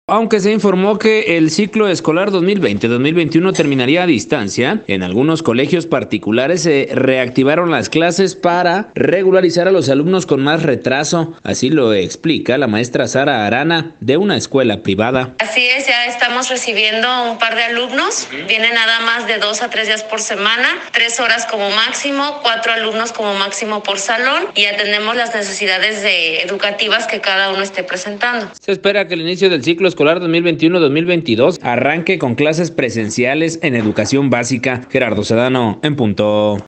Aunque se informó que el ciclo escolar 2020-2021 terminaría a distancia, en algunos colegios particulares se reactivaron las clases para regularizar a los alumnos con más retraso. Así lo explica la maestra Sara Arana, de una escuela privada. Así es, ya estamos recibiendo un par de alumnos. Vienen nada más de 2 a 3 días por semana, 3 horas como máximo, 4 alumnos como máximo por salón, y atendemos las necesidades educativas que cada uno esté presentando. Se espera que el inicio del ciclo escolar 2021-2022 arranque con clases presenciales en educación básica. Gerardo Sedano, en punto.